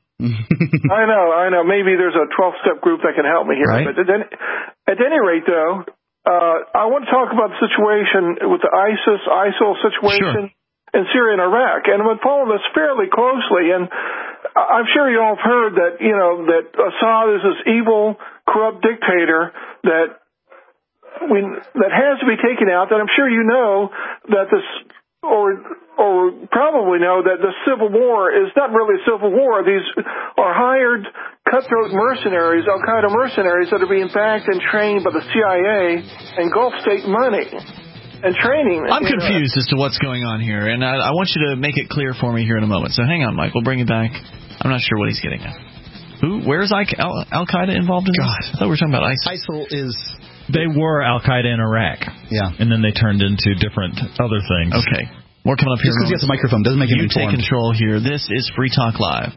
I know, I know. Maybe there's a twelve-step group that can help me here. Right. But at any, at any rate, though, uh, I want to talk about the situation with the ISIS, ISIL situation. Sure. in Syria and Iraq, and I've been following this fairly closely, and I'm sure you all have heard that, you know, that Assad is this evil, corrupt dictator that we, that has to be taken out, that I'm sure you know that this, or or probably know that the civil war is not really a civil war. These are hired cutthroat mercenaries, Al-Qaeda mercenaries, that are being backed and trained by the C I A and Gulf state money. And training. I'm confused know. as to what's going on here, and I, I want you to make it clear for me here in a moment. So hang on, Mike. We'll bring you back. I'm not sure what he's getting at. Who? Where's Al Qaeda involved in God. this? I thought we were talking about ISIL. ISIL is... They were Al Qaeda in Iraq. Yeah. And then they turned into different other things. Okay. More coming up here. Just because you have the microphone doesn't make it You informed. take control here. This is Free Talk Live.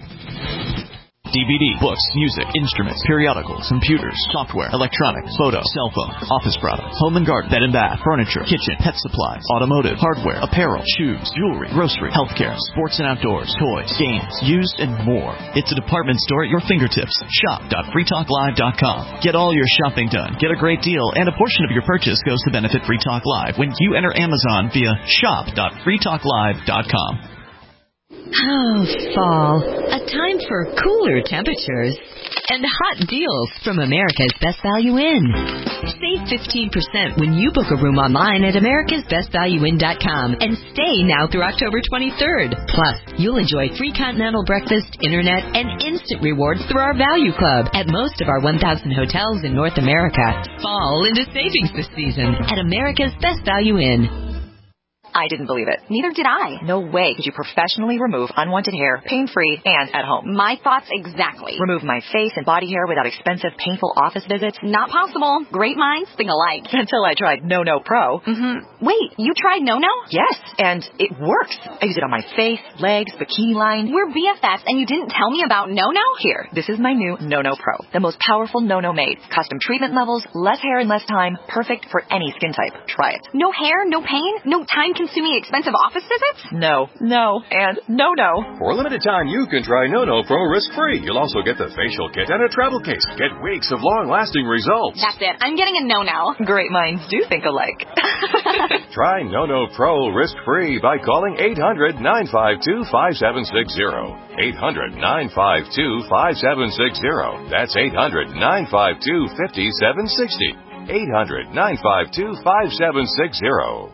D V D, books, music, instruments, periodicals, computers, software, electronics, photo, cell phone, office products, home and garden, bed and bath, furniture, kitchen, pet supplies, automotive, hardware, apparel, shoes, jewelry, grocery, healthcare, sports and outdoors, toys, games, used, and more. It's a department store at your fingertips. shop dot free talk live dot com. Get all your shopping done, get a great deal, and a portion of your purchase goes to benefit Free Talk Live when you enter Amazon via shop dot free talk live dot com. Oh, fall. A time for cooler temperatures and hot deals from America's Best Value Inn. Save fifteen percent when you book a room online at americas best value inn dot com and stay now through October twenty-third. Plus, you'll enjoy free continental breakfast, internet, and instant rewards through our Value Club at most of our one thousand hotels in North America. Fall into savings this season at America's Best Value Inn. I didn't believe it. Neither did I. No way could you professionally remove unwanted hair, pain-free, and at home. My thoughts exactly. Remove my face and body hair without expensive, painful office visits? Not possible. Great minds think alike. Until I tried No No Pro. Mm-hmm. Wait, you tried No No? Yes, and it works. I use it on my face, legs, bikini line. We're B F Fs, and you didn't tell me about No No? Here, this is my new No No Pro. The most powerful No No made. Custom treatment levels, less hair in less time. Perfect for any skin type. Try it. No hair, no pain, no time consuming. time-consuming, expensive office visits? No, no, and no, no. For a limited time, you can try NoNo Pro risk-free. You'll also get the facial kit and a travel case. Get weeks of long-lasting results. That's it. I'm getting a no-no. Great minds do think alike. Try NoNo Pro risk-free by calling eight hundred, nine five two, five seven six zero. eight hundred, nine five two, five seven six zero. That's eight hundred, nine five two, five seven six zero. eight hundred, nine five two, five seven six zero.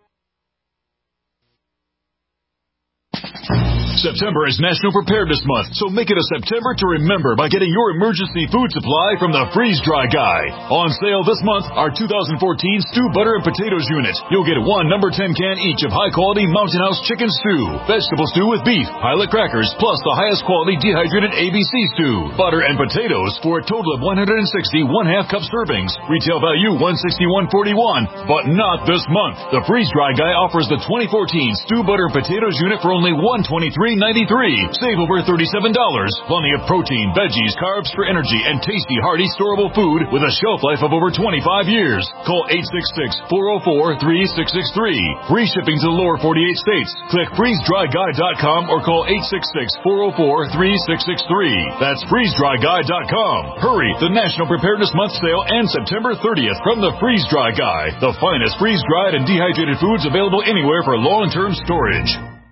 September is National Preparedness Month, so make it a September to remember by getting your emergency food supply from the Freeze Dry Guy. On sale this month, our two thousand fourteen Stew Butter and Potatoes unit. You'll get one number ten can each of high-quality Mountain House chicken stew, vegetable stew with beef, pilot crackers, plus the highest quality dehydrated A B C stew, butter and potatoes for a total of one hundred sixty one-half cup servings. Retail value one hundred sixty-one forty-one, but not this month. The Freeze Dry Guy offers the twenty fourteen Stew Butter and Potatoes unit for only one hundred twenty-three ninety-three. Save over thirty-seven dollars. Plenty of protein, veggies, carbs for energy, and tasty, hearty, storable food with a shelf life of over twenty-five years. Call eight six six, four oh four, three six six three. Free shipping to the lower forty-eight states. Click freeze dry guy dot com or call eight six six, four oh four, three six six three. That's freeze dry guy dot com. Hurry! The National Preparedness Month sale ends September thirtieth from the Freeze Dry Guy. The finest freeze-dried and dehydrated foods available anywhere for long-term storage.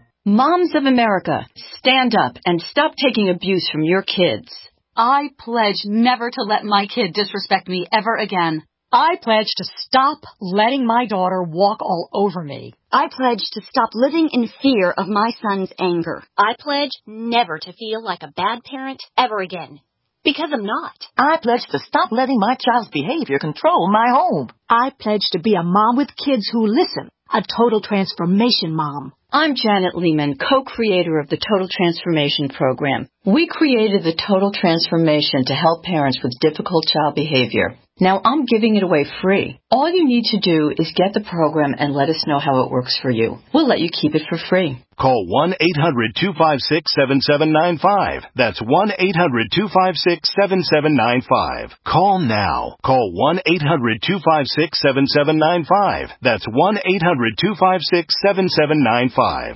Moms of America, stand up and stop taking abuse from your kids. I pledge never to let my kid disrespect me ever again. I pledge to stop letting my daughter walk all over me. I pledge to stop living in fear of my son's anger. I pledge never to feel like a bad parent ever again. Because I'm not. I pledge to stop letting my child's behavior control my home. I pledge to be a mom with kids who listen. A total transformation mom. I'm Janet Lehman, co-creator of the Total Transformation Program. We created the Total Transformation to help parents with difficult child behavior. Now I'm giving it away free. All you need to do is get the program and let us know how it works for you. We'll let you keep it for free. Call one eight hundred, two five six, seven seven nine five. That's one eight hundred, two five six, seven seven nine five. Call now. Call one eight hundred, two five six, seven seven nine five. That's one eight hundred, two five six, seven seven nine five.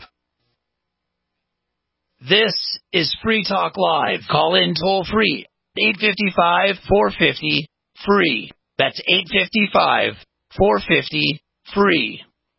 This is Free Talk Live. Call in toll free. eight five five, four five zero, free. That's eight five five, four five zero, free.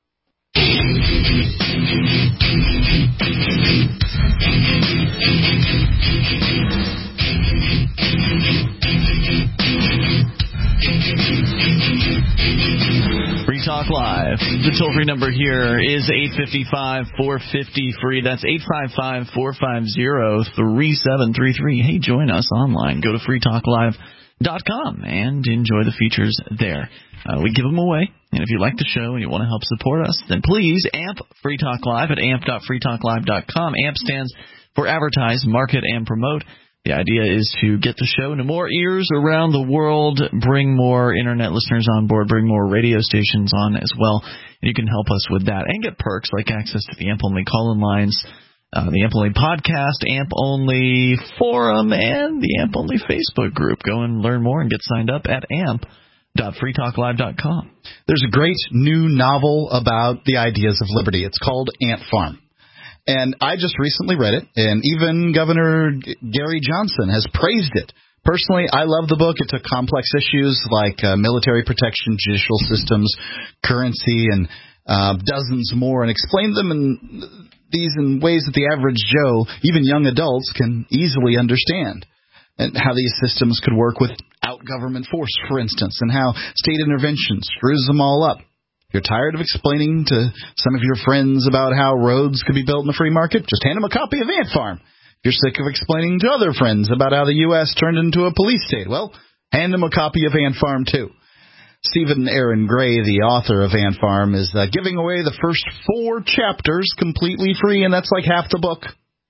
Free Talk Live. The toll-free number here is eight five five, four five zero, free. That's eight five five, four five zero, three seven three three. Hey, join us online. Go to free talk live dot com and enjoy the features there. Uh, we give them away. And if you like the show and you want to help support us, then please amp Free Talk Live at amp dot free talk live dot com. AMP stands for Advertise, Market, and Promote. The idea is to get the show into more ears around the world, bring more internet listeners on board, bring more radio stations on as well. And you can help us with that and get perks like access to the AMP-only call-in lines, uh, the AMP-only podcast, AMP-only forum, and the AMP-only Facebook group. Go and learn more and get signed up at amp dot free talk live dot com. There's a great new novel about the ideas of liberty. It's called Ant Farm. And I just recently read it, and even Governor Gary Johnson has praised it. Personally, I love the book. It took complex issues like uh, military protection, judicial systems, currency, and uh, dozens more, and explained them in these in ways that the average Joe, even young adults, can easily understand. And how these systems could work without government force, for instance, and how state intervention screws them all up. If you're tired of explaining to some of your friends about how roads could be built in the free market, just hand them a copy of Ant Farm. If you're sick of explaining to other friends about how the U S turned into a police state, well, hand them a copy of Ant Farm, too. Stephen Aaron Gray, the author of Ant Farm, is uh, giving away the first four chapters completely free, and that's like half the book.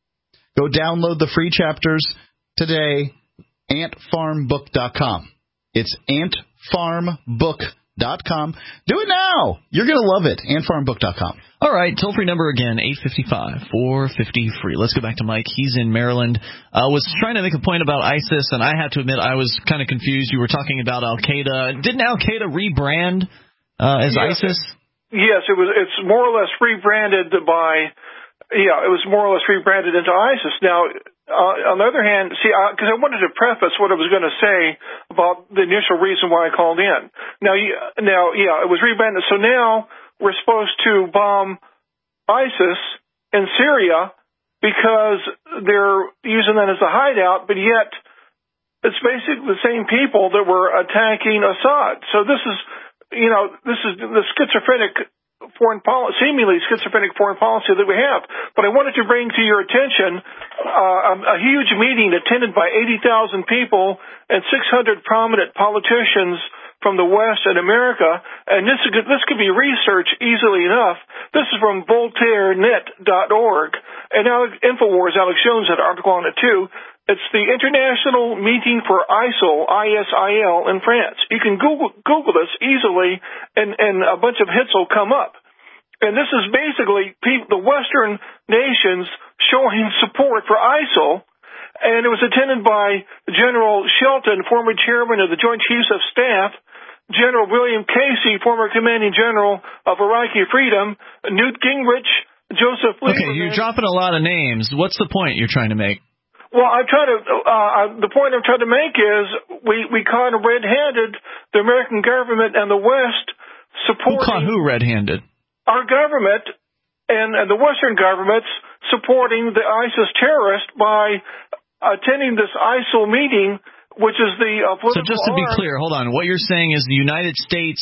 Go download the free chapters today, ant farm book dot com. It's ant farm book dot com. Do it now. You're going to love it. ant farm book dot com. All right, toll-free number again, eight five five, four five zero, free. Let's go back to Mike. He's in Maryland. I uh, was trying to make a point about ISIS, and I have to admit I was kind of confused. You were talking about Al-Qaeda. Didn't Al-Qaeda rebrand uh, as yeah. ISIS? yes, it was. It's more or less rebranded by. Yeah, it was more or less rebranded into ISIS. Now, uh, on the other hand, see, because I, I wanted to preface what I was going to say about the initial reason why I called in. Now, now, yeah, it was rebranded. So now we're supposed to bomb ISIS in Syria because they're using that as a hideout, but yet it's basically the same people that were attacking Assad. So this is, you know, this is the schizophrenic foreign policy, seemingly schizophrenic foreign policy that we have. But I wanted to bring to your attention uh, a, a huge meeting attended by eighty thousand people and six hundred prominent politicians from the West and America. And this, this could be researched easily enough. This is from Voltaire Net dot org. And now InfoWars, Alex Jones had an article on it too. It's the International Meeting for I S I L, I S I L, in France. You can Google, Google this easily, and, and a bunch of hits will come up. And this is basically people, the Western nations showing support for I S I L, and it was attended by General Shelton, former chairman of the Joint Chiefs of Staff, General William Casey, former commanding general of Iraqi Freedom, Newt Gingrich, Joseph Lieberman. Okay, you're dropping a lot of names. What's the point you're trying to make? Well, I'm trying to. Uh, the point I'm trying to make is we we caught red-handed the American government and the West supporting. Who caught who red-handed? Our government and, and the Western governments supporting the ISIS terrorist by attending this I S I L meeting, which is the uh, political. So just to be arm. clear, hold on. What you're saying is the United States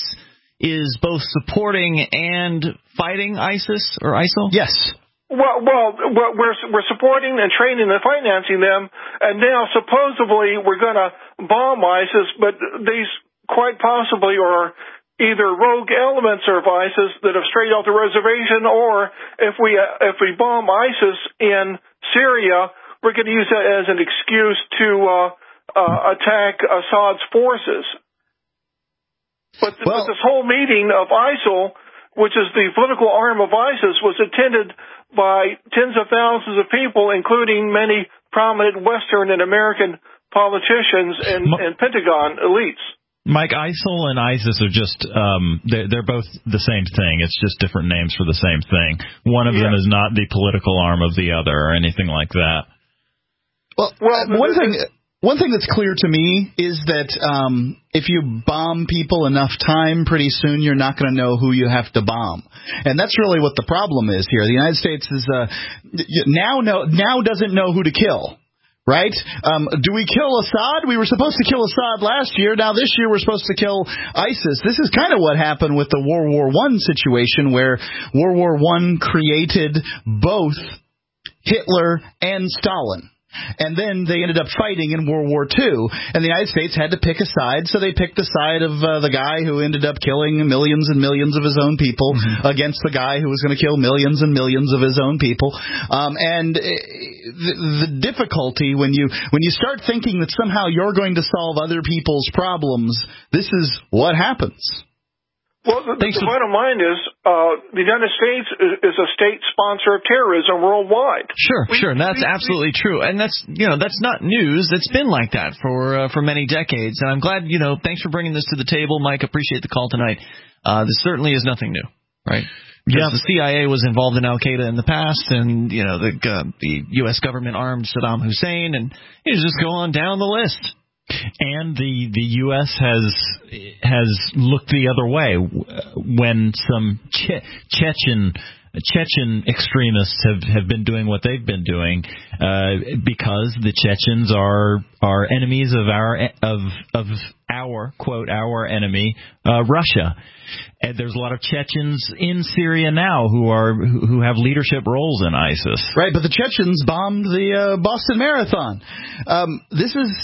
is both supporting and fighting ISIS or I S I L? Yes. Well, well, we're we're supporting and training and financing them, and now supposedly we're going to bomb ISIS, but these quite possibly are either rogue elements of ISIS that have strayed off the reservation, or if we uh, if we bomb ISIS in Syria, we're going to use that as an excuse to uh, uh, attack Assad's forces. But, well, but this whole meeting of I S I L, which is the political arm of ISIS, was attended by tens of thousands of people, including many prominent Western and American politicians and, M- and Pentagon elites. Mike, I S I L and ISIS are just, um, they're, they're both the same thing. It's just different names for the same thing. One of yeah. them is not the political arm of the other or anything like that. Well, well one thing... One thing that's clear to me is that um, if you bomb people enough time, pretty soon you're not going to know who you have to bomb. And that's really what the problem is here. The United States is uh, now know, now doesn't know who to kill. Right? Um, do we kill Assad? We were supposed to kill Assad last year. Now this year we're supposed to kill ISIS. This is kind of what happened with the World War One situation, where World War One created both Hitler and Stalin. And then they ended up fighting in World War Two, and the United States had to pick a side, so they picked the side of uh, the guy who ended up killing millions and millions of his own people mm-hmm. against the guy who was going to kill millions and millions of his own people. Um, and the, the difficulty when you when you start thinking that somehow you're going to solve other people's problems, this is what happens. Well, the, the bottom line is uh, the United States is, is a state sponsor of terrorism worldwide. Sure, we, sure, and that's we, absolutely true, and that's you know that's not news. It's been like that for uh, for many decades, and I'm glad you know. Thanks for bringing this to the table, Mike. Appreciate the call tonight. Uh, this certainly is nothing new, right? Because yeah. the C I A was involved in Al Qaeda in the past, and you know the uh, the U S government armed Saddam Hussein, and you know, just go on down the list. And the the U S has has looked the other way when some che- Chechen Chechen extremists have, have been doing what they've been doing uh, because the Chechens are are enemies of our of of our quote our enemy uh, Russia. And there's a lot of Chechens in Syria now who are who have leadership roles in ISIS. Right, but the Chechens bombed the uh, Boston Marathon. Um, this is.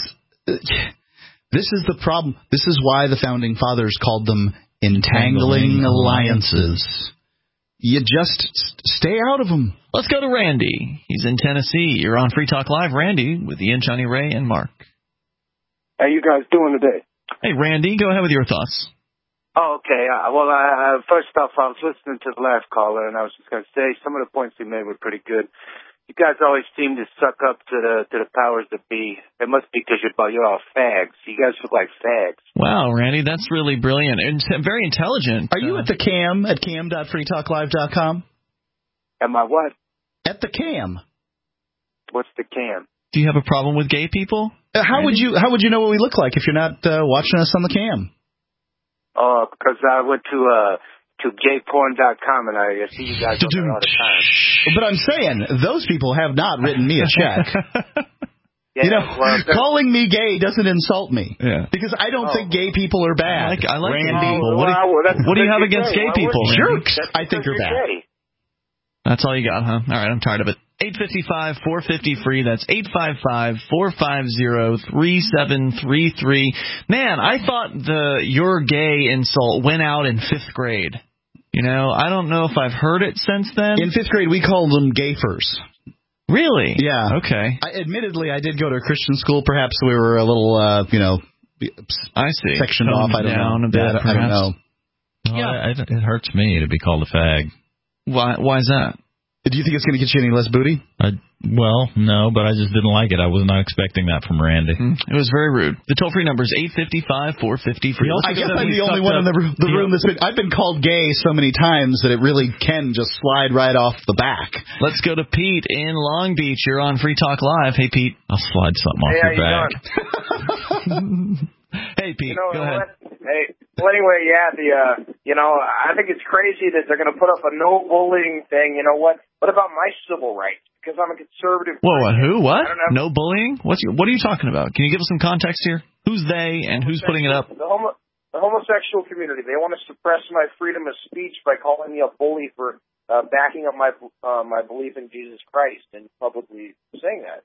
This is the problem. This is why the Founding Fathers called them entangling alliances. You just stay out of them. Let's go to Randy. He's in Tennessee. You're on Free Talk Live. Randy with Ian, Johnny Ray, and Mark. How you guys doing today? Hey, Randy, go ahead with your thoughts. Oh, okay. Uh, well, I, uh, first off, I was listening to the last caller, and I was just going to say some of the points he made were pretty good. you guys always seem to suck up to the to the powers that be. It must be because you're you're all fags. You guys look like fags. Wow, Randy, that's really brilliant and very intelligent. Are you uh, at the cam at cam dot free talk live dot com? Am I what? At the cam. What's the cam? Do you have a problem with gay people? Uh, how Randy? would you How would you know what we look like if you're not uh, watching us on the cam? Oh, uh, because I went to uh. to gay porn dot com, and I see you guys on there all the time. But I'm saying, those people have not written me a check. Yeah, you know, well, calling me gay doesn't insult me. Yeah. Because I don't oh. think gay people are bad. I like, I like Randy. gay people. What do you, well, what do you have against gay, gay people? Jerks, I think are bad. Gay. That's all you got, huh? All right, I'm tired of it. eight five five, four five zero, free. That's eight five five, four five zero, three seven three three. Man, I thought the "you're gay" insult went out in fifth grade. You know, I don't know if I've heard it since then. In fifth grade, we called them gayfers. Really? Yeah. Okay. I, admittedly, I did go to a Christian school. Perhaps we were a little, uh, you know, I see. sectioned Toned off. I don't down know. A bit, yeah, I, I don't know. Well, yeah. It, it hurts me to be called a fag. Why? Why is that? Do you think it's going to get you any less booty? I, well, no, but I just didn't like it. I was not expecting that from Randy. Mm, it was very rude. The toll-free number is eight five five, four five zero, free. I guess I'm the only one in the, the room that's been... I've been called gay so many times that it really can just slide right off the back. Let's go to Pete in Long Beach. You're on Free Talk Live. Hey, Pete. I'll slide something off hey, your back. Hey, Pete, you know, go ahead. What? Hey, well, anyway, yeah, the, uh, you know, I think it's crazy that they're going to put up a no bullying thing. You know what? What about my civil rights? Because I'm a conservative. Whoa, what, who? What? No bullying? What's your, what are you talking about? Can you give us some context here? Who's they and who's putting it up? The, homo, the homosexual community. They want to suppress my freedom of speech by calling me a bully for uh, backing up my uh, my belief in Jesus Christ and publicly saying that.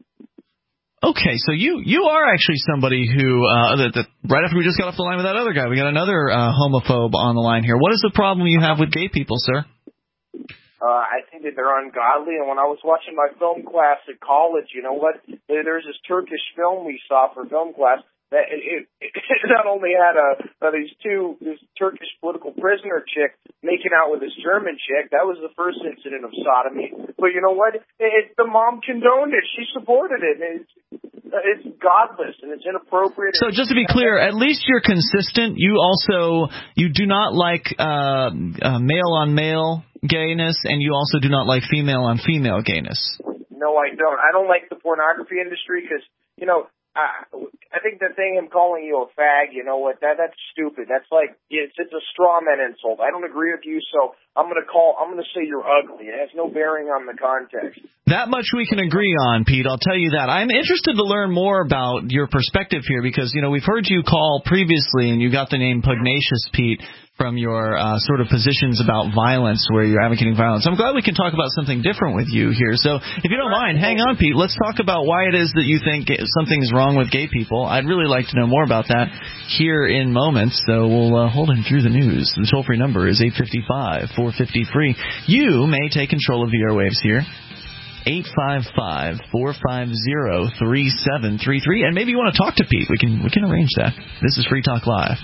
Okay, so you you are actually somebody who, uh, that, that right after we just got off the line with that other guy, we got another uh, homophobe on the line here. What is the problem you have with gay people, sir? Uh, I think that they're ungodly, and when I was watching my film class at college, you know what? There's this Turkish film we saw for film class that it, it, it not only had a, uh, these two, this Turkish political prisoner chick making out with this German chick. That was the first incident of sodomy. But you know what? It, it, the mom condoned it. She supported it. It's, it's godless and it's inappropriate. So just to be clear, at least you're consistent. You also, you do not like uh, uh, male-on-male gayness, and you also do not like female-on-female gayness. No, I don't. I don't like the pornography industry because, you know, I, I think the thing him calling you a fag, you know what, that that's stupid. That's like, it's, it's a straw man insult. I don't agree with you, so I'm going to call, I'm going to say you're ugly. It has no bearing on the context. That much we can agree on, Pete. I'll tell you that. I'm interested to learn more about your perspective here because, you know, we've heard you call previously and you got the name Pugnacious Pete from your uh, sort of positions about violence where you're advocating violence. I'm glad we can talk about something different with you here. So if you don't mind, hang on, Pete. Let's talk about why it is that you think something's wrong with gay people. I'd really like to know more about that here in moments. So we'll uh, hold him through the news. The toll-free number is eight five five, four five zero, free. You may take control of the airwaves here. eight five five, four five zero, three seven three three. And maybe you want to talk to Pete. We can we can arrange that. This is Free Talk Live.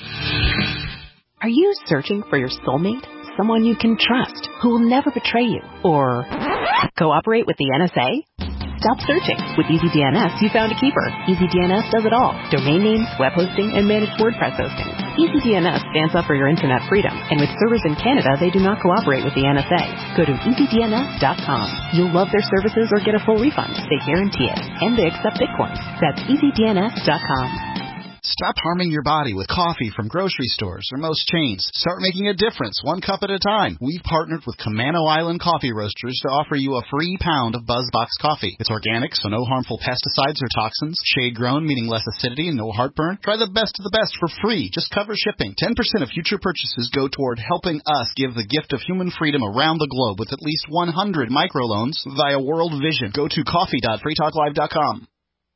Are you searching for your soulmate? Someone you can trust, who will never betray you, or cooperate with the N S A? Stop searching. With EasyDNS, you found a keeper. EasyDNS does it all. Domain names, web hosting, and managed WordPress hosting. EasyDNS stands up for your internet freedom, and with servers in Canada, they do not cooperate with the N S A. Go to easy D N S dot com. You'll love their services or get a full refund. They guarantee it, and they accept Bitcoin. That's easy D N S dot com. Stop harming your body with coffee from grocery stores or most chains. Start making a difference, one cup at a time. We've partnered with Camano Island Coffee Roasters to offer you a free pound of BuzzBox coffee. It's organic, so no harmful pesticides or toxins. Shade-grown, meaning less acidity and no heartburn. Try the best of the best for free. Just cover shipping. ten percent of future purchases go toward helping us give the gift of human freedom around the globe with at least one hundred microloans via World Vision. Go to coffee dot free talk live dot com.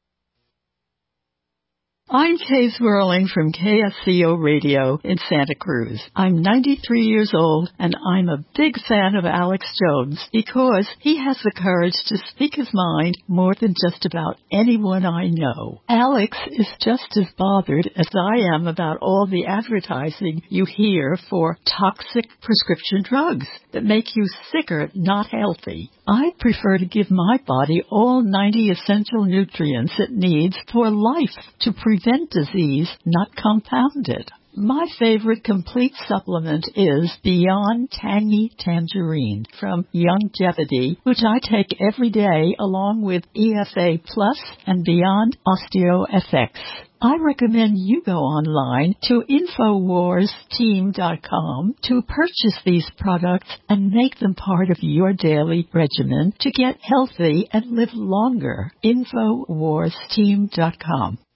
I'm Kay Swirling from K S C O Radio in Santa Cruz. I'm ninety-three years old, and I'm a big fan of Alex Jones because he has the courage to speak his mind more than just about anyone I know. Alex is just as bothered as I am about all the advertising you hear for toxic prescription drugs. that make you sicker, not healthy. I prefer to give my body all ninety essential nutrients it needs for life to prevent disease, not compound it. My favorite complete supplement is Beyond Tangy Tangerine from Youngevity, which I take every day along with E F A Plus and Beyond OsteoFX. I recommend you go online to Infowars Team dot com to purchase these products and make them part of your daily regimen to get healthy and live longer. Infowars Team dot com.